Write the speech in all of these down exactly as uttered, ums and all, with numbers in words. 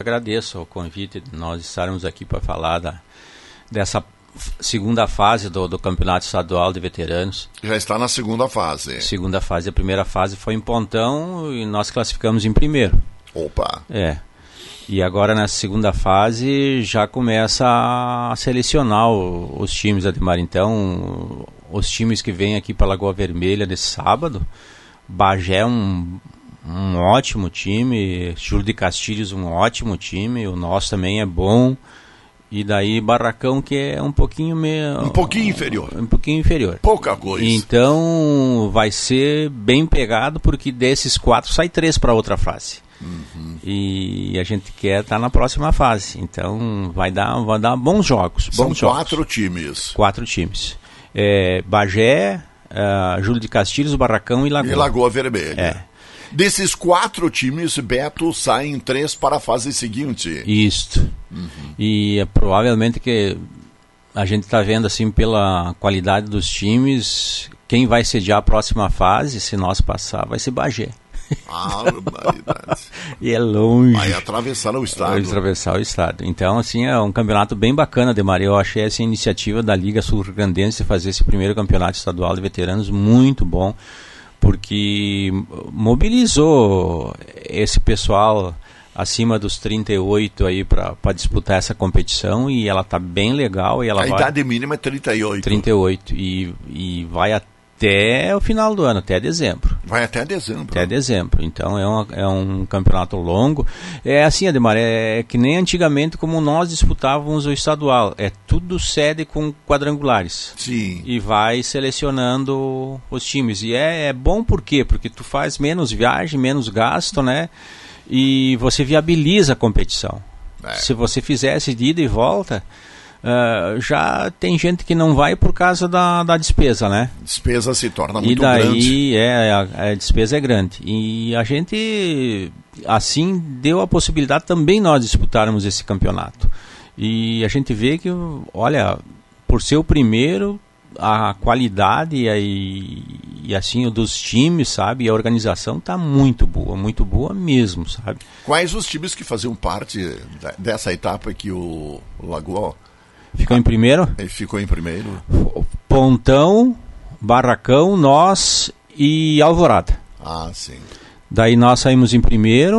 agradeço o convite de nós estarmos aqui para falar da, dessa segunda fase do, do Campeonato Estadual de Veteranos. Já está na segunda fase. Segunda fase, a primeira fase foi em Pontão e nós classificamos em primeiro. Opa! É. E agora na segunda fase já começa a selecionar o, os times, Ademar. Então, os times que vêm aqui para Lagoa Vermelha nesse sábado, Bagé é um, um ótimo time, Júlio de Castilhos um ótimo time, o nosso também é bom. E daí Barracão, que é um pouquinho meio, um pouquinho inferior. Um pouquinho inferior. Pouca coisa. Então vai ser bem pegado, porque desses quatro sai três para outra fase. Uhum. E a gente quer estar tá na próxima fase. Então vai dar, vai dar bons jogos. São bons quatro jogos. times. Quatro times. É, Bagé, uh, Júlio de Castilhos, Barracão e Lagoa. E Lagoa Vermelha. É. Desses quatro times, Beto, saem três para a fase seguinte. Isto. Uhum. E é provavelmente que a gente está vendo assim pela qualidade dos times, quem vai sediar a próxima fase, se nós passar, vai ser Bagé. Ah, barbaridade. E é longe. Vai atravessar o estado. Vai atravessar o estado. Então, assim, é um campeonato bem bacana, Ademar. Eu achei essa iniciativa da Liga Sul-Grandense de fazer esse primeiro campeonato estadual de veteranos muito bom, porque mobilizou esse pessoal acima dos trinta e oito aí para disputar essa competição, e ela tá bem legal. E ela a vai... idade mínima é trinta e oito. trinta e oito. E, e vai até o final do ano, até dezembro. Vai até dezembro. Até dezembro. Então é, uma, é um campeonato longo. É assim, Ademar, é, é que nem antigamente como nós disputávamos o estadual. É tudo sede com quadrangulares. Sim. E vai selecionando os times. E é, é bom por quê? Porque tu faz menos viagem, menos gasto, né? E você viabiliza a competição. É. Se você fizesse de ida e volta, uh, já tem gente que não vai por causa da, da despesa, né? A despesa se torna muito e daí, grande. É, a, a despesa é grande. E a gente, assim, deu a possibilidade também nós disputarmos esse campeonato. E a gente vê que, olha, por ser o primeiro, a qualidade e, a, e assim o dos times, sabe, e a organização tá muito boa, muito boa mesmo, sabe. Quais os times que faziam parte dessa etapa que o Lagoa ficou em primeiro? Ele ficou em primeiro. Pontão, Barracão, nós e Alvorada. Ah, sim. Daí nós saímos em primeiro,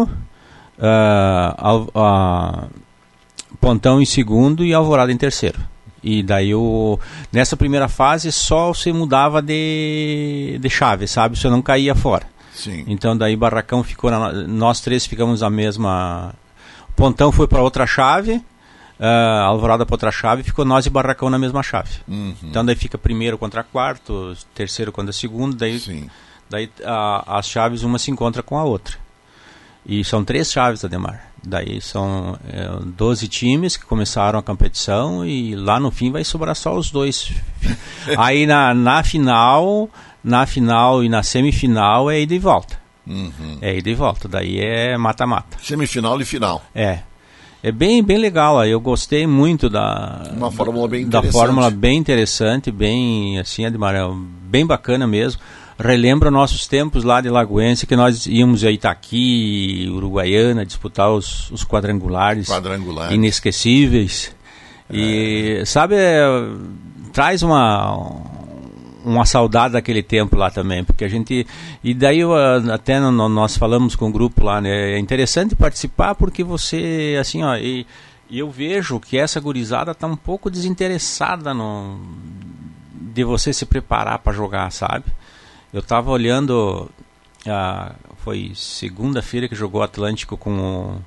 uh, uh, Pontão em segundo e Alvorada em terceiro. E daí o, nessa primeira fase só você mudava de, de chave, sabe? Você não caía fora. Sim. Então daí Barracão ficou, na, nós três ficamos na mesma... Pontão foi para outra chave, uh, Alvorada para outra chave, ficou nós e Barracão na mesma chave. Uhum. Então daí fica primeiro contra quarto, terceiro contra segundo, daí, Sim. daí a, as chaves uma se encontra com a outra. E são três chaves, Ademar. Daí são é, doze times que começaram a competição e lá no fim vai sobrar só os dois. Aí na, na final, na final e na semifinal é ida e volta. Uhum. É ida e volta, daí é mata-mata. Semifinal e final. É. É bem, bem legal, eu gostei muito da, Uma fórmula bem da interessante. fórmula bem interessante, bem assim, Ademar, bem bacana mesmo. Relembra nossos tempos lá de Lagoense, que nós íamos a Itaqui, Uruguaiana, disputar os, os quadrangulares, quadrangulares inesquecíveis. É. E, sabe, traz uma, uma saudade daquele tempo lá também, porque a gente... E daí eu, até no, nós falamos com o grupo lá, né? É interessante participar porque você, assim, ó... E, e eu vejo que essa gurizada está um pouco desinteressada no, de você se preparar para jogar, sabe? Eu estava olhando, ah, foi segunda-feira que jogou o Atlântico com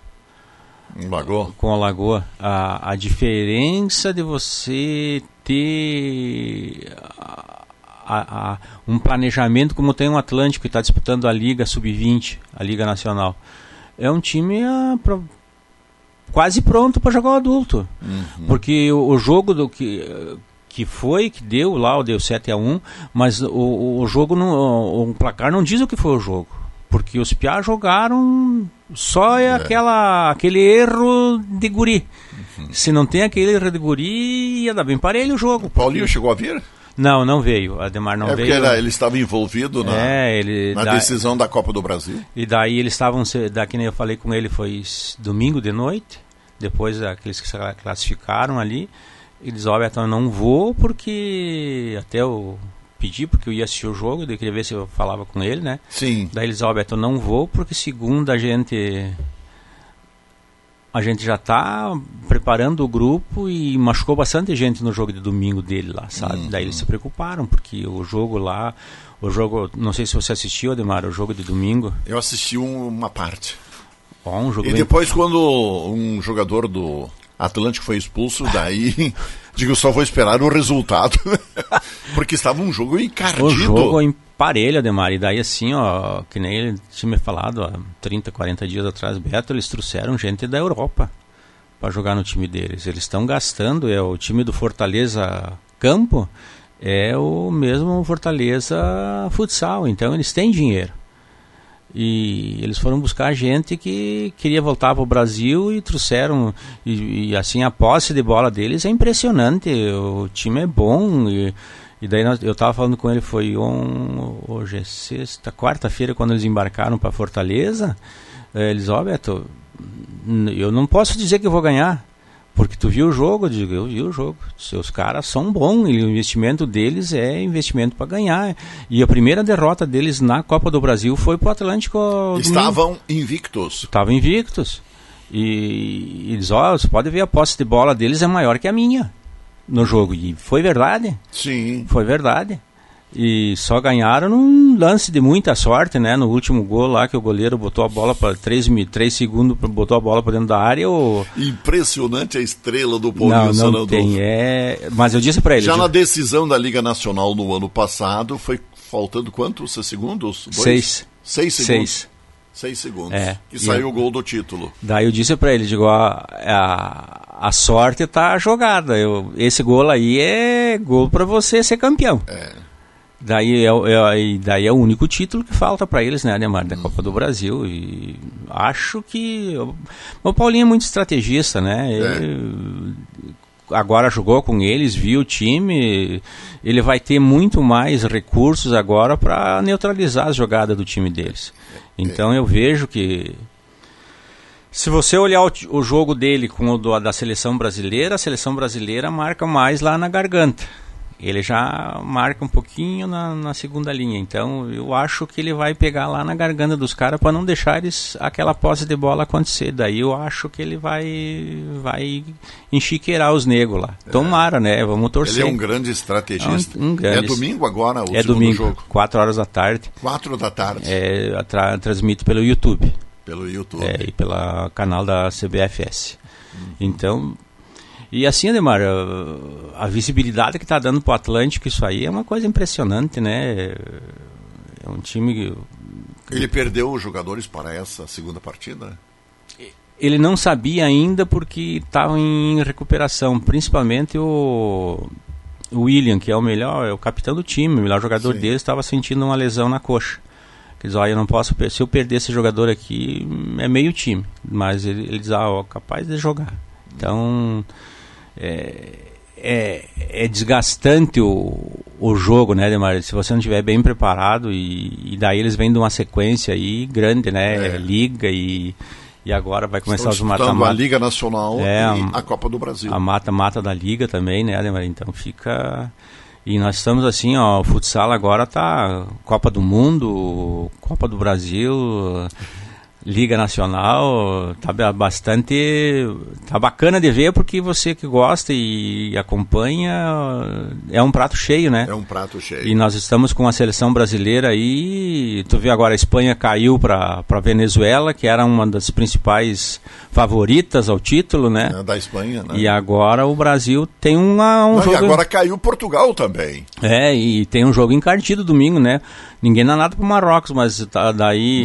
o Lagoa, com a Lagoa. A, a diferença de você ter a, a, a, um planejamento como tem um Atlântico que está disputando a Liga sub vinte, a Liga Nacional. É um time ah, pra, quase pronto para jogar o adulto. Uhum. Porque o, o jogo do que... que foi, que deu lá, deu sete a um, mas o, o jogo, não, o, o placar não diz o que foi o jogo, porque os piá jogaram só é. aquela, aquele erro de guri. Uhum. Se não tem aquele erro de guri, ia dar bem parelho o jogo. O Paulinho porque... chegou a vir? Não, não veio. Ademar não é veio. porque era, ele estava envolvido na, é, ele, na da, decisão da Copa do Brasil. E daí eles estavam, daqui nem eu falei com ele, foi domingo de noite, depois aqueles que se classificaram ali, eles, olha, então eu não vou porque até eu pedi, porque eu ia assistir o jogo, daí eu queria ver se eu falava com ele, né? Sim. Daí eles, olha, então eu não vou porque segunda a gente... A gente já está preparando o grupo e machucou bastante gente no jogo de domingo dele lá, sabe? Uhum. Daí eles se preocuparam, porque o jogo lá, o jogo, não sei se você assistiu, Ademar, o jogo de domingo. Eu assisti um, uma parte. Bom, um jogo e bem... depois quando um jogador do Atlântico foi expulso, daí digo, só vou esperar o resultado, porque estava um jogo encardido. O jogo em parelho, Ademar, e daí assim, ó, que nem ele tinha me falado há trinta, quarenta dias atrás, Beto, eles trouxeram gente da Europa para jogar no time deles. Eles estão gastando, é o time do Fortaleza Campo, é o mesmo Fortaleza Futsal, então eles têm dinheiro. E eles foram buscar gente que queria voltar para o Brasil e trouxeram, e, e assim a posse de bola deles é impressionante, o time é bom. E, e daí nós, eu estava falando com ele, foi on, hoje é sexta, quarta-feira, quando eles embarcaram para Fortaleza. Eles, ó, Beto, eu não posso dizer que eu vou ganhar, porque tu viu o jogo. Eu digo, eu vi o jogo, seus caras são bons, e o investimento deles é investimento para ganhar. E a primeira derrota deles na Copa do Brasil foi pro Atlântico. Estavam invictos. Estavam invictos. E, e eles, ó, você pode ver, a posse de bola deles é maior que a minha no jogo. E foi verdade. Sim. Foi verdade. E só ganharam num lance de muita sorte, né? No último gol lá, que o goleiro botou a bola para três segundos, botou a bola para dentro da área. O... Impressionante a estrela do Paulinho Não, não tem, é... Mas eu disse para ele... Já eu... na decisão da Liga Nacional no ano passado, foi faltando quantos segundos? Dois? Seis. Seis segundos. Seis. Seis segundos. É. E, e saiu eu... o gol do título. Daí eu disse para ele, digo, a, a, a sorte tá jogada. Eu, esse gol aí é gol para você ser campeão. É. Daí é, é, daí é o único título que falta para eles, né, Ademar, da hum. Copa do Brasil. E acho que... O Paulinho é muito estrategista, né? Ele, é. Agora jogou com eles, viu o time, ele vai ter muito mais recursos agora para neutralizar as jogadas do time deles. Então é. eu vejo que... Se você olhar o, o jogo dele com o do, da seleção brasileira, a seleção brasileira marca mais lá na garganta. Ele já marca um pouquinho na, na segunda linha. Então eu acho que ele vai pegar lá na garganta dos caras para não deixar eles, aquela posse de bola acontecer. Daí eu acho que ele vai, vai enchiqueirar os negros lá. É. Tomara, né? Vamos torcer. Ele é um grande estrategista. É, um, um grande... é domingo agora o é segundo domingo, jogo? quatro horas da tarde. Quatro da tarde. É, tra transmito pelo YouTube. Pelo YouTube. É, e pelo canal da C B F S. Uhum. Então... E assim, Ademar, a, a visibilidade que está dando para o Atlântico, isso aí é uma coisa impressionante, né? É um time... Que... Ele perdeu os jogadores para essa segunda partida? Ele não sabia ainda porque estava em recuperação, principalmente o, o William, que é o melhor, é o capitão do time, o melhor jogador Sim. dele, estava sentindo uma lesão na coxa. Quer dizer, ó, eu não posso, se eu perder esse jogador aqui, é meio time, mas ele, ele diz, ah, ó, capaz de jogar. Então... É, é, é desgastante o, o jogo, né, Ademar? Se você não estiver bem preparado, e, e daí eles vêm de uma sequência aí grande, né? É. Liga e, e agora vai começar os mata-mata. A Liga Nacional é, e a Copa do Brasil. A mata-mata da Liga também, né, Ademar? Então fica... E nós estamos assim, ó, o futsal agora tá Copa do Mundo, Copa do Brasil... Liga Nacional, tá bastante, tá bacana de ver, porque você que gosta e acompanha, é um prato cheio, né? É um prato cheio. E nós estamos com a seleção brasileira aí, tu vê agora a Espanha caiu para para Venezuela, que era uma das principais favoritas ao título, né? É, da Espanha, né? E agora o Brasil tem uma, um Não, jogo... E agora caiu Portugal também. É, e tem um jogo encardido domingo, né? Ninguém dá nada pro Marrocos, mas tá, daí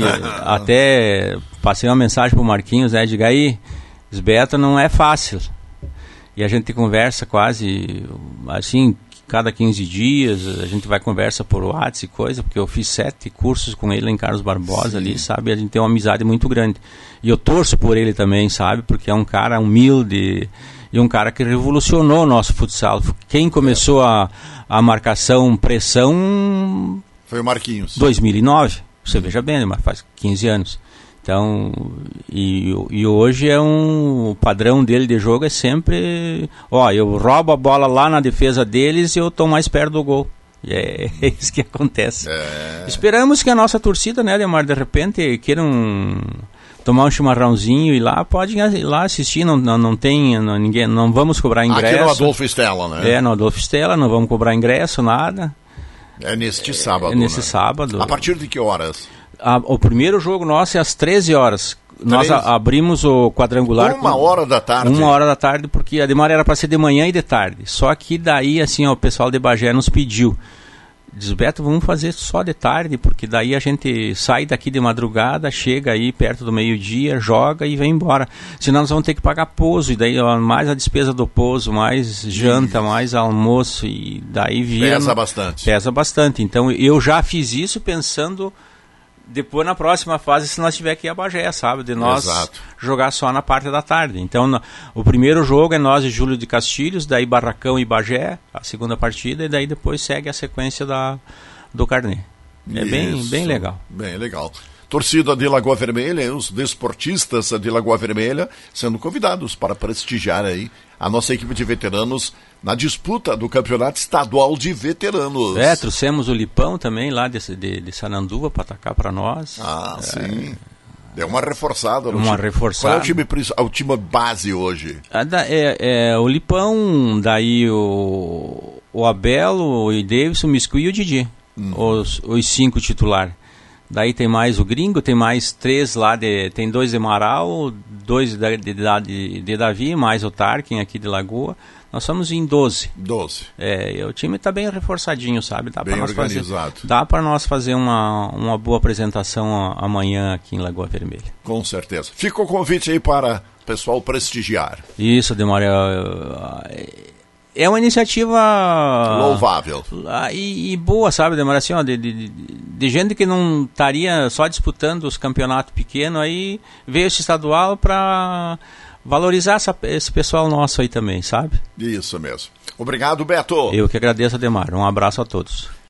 até passei uma mensagem pro Marquinhos, né? Diga aí, Esbeta não é fácil. E a gente conversa quase, assim, cada quinze dias, a gente vai conversa por WhatsApp e coisa, porque eu fiz sete cursos com ele em Carlos Barbosa. Sim. Ali, sabe? A gente tem uma amizade muito grande. E eu torço por ele também, sabe? Porque é um cara humilde e um cara que revolucionou o nosso futsal. Quem começou a, a marcação pressão... Foi o Marquinhos. dois mil e nove, você veja bem, mas faz quinze anos. Então, e, e hoje é um, o padrão dele de jogo é sempre, ó, eu roubo a bola lá na defesa deles e eu estou mais perto do gol. E é, é isso que acontece. É. Esperamos que a nossa torcida, né, Ademar, de repente queiram tomar um chimarrãozinho e lá podem ir lá assistir, não, não, não tem, não, ninguém, não vamos cobrar ingresso. Aqui no Adolfo Stella, né? É, no Adolfo Stella, não vamos cobrar ingresso, nada. É neste sábado, É nesse né? sábado. A partir de que horas? A, o primeiro jogo nosso é às treze horas. Nós a, abrimos o quadrangular... Uma com, hora da tarde. Uma hora da tarde, porque a Ademar era para ser de manhã e de tarde. Só que daí, assim, ó, o pessoal de Bagé nos pediu. Diz, Beto, vamos fazer só de tarde, porque daí a gente sai daqui de madrugada, chega aí perto do meio-dia, joga e vem embora. Senão nós vamos ter que pagar pouso, e daí ó, mais a despesa do pouso, mais janta, isso. mais almoço, e daí vira... Pesa bastante. Pesa bastante. Então eu já fiz isso pensando... Depois, na próxima fase, se nós tiver que ir a Bagé, sabe? De nós Exato. Jogar só na parte da tarde. Então, no, o primeiro jogo é nós e Júlio de Castilhos, daí Barracão e Bagé, a segunda partida, e daí depois segue a sequência da, do Carnê. É bem, bem legal. Bem legal. Torcida de Lagoa Vermelha, os desportistas de Lagoa Vermelha sendo convidados para prestigiar aí a nossa equipe de veteranos na disputa do Campeonato Estadual de Veteranos. É, trouxemos o Lipão também lá de, de, de Sananduva para atacar para nós. Ah, é, sim. Deu uma reforçada. No uma time. reforçada. Qual é o time, o time base hoje? É, é o Lipão, daí o, o Abel, o Davidson, o Miscu e o Didi. Uhum. Os, os cinco titulares. Daí tem mais o Gringo, tem mais três lá, de, tem dois de Amaral, dois de, de, de, de Davi, mais o Tarkin aqui de Lagoa. Nós somos em doze. doze. É, o time está bem reforçadinho, sabe? Dá bem nós organizado. Fazer, dá para nós fazer uma, uma boa apresentação amanhã aqui em Lagoa Vermelha. Com certeza. Fica o convite aí para o pessoal prestigiar. Isso, Ademar. É uma iniciativa louvável e, e boa, sabe, Demar, assim, ó, de, de, de gente que não estaria só disputando os campeonatos pequenos, aí veio esse estadual para valorizar essa, esse pessoal nosso aí também, sabe? Isso mesmo. Obrigado, Beto. Eu que agradeço, Ademar. Um abraço a todos.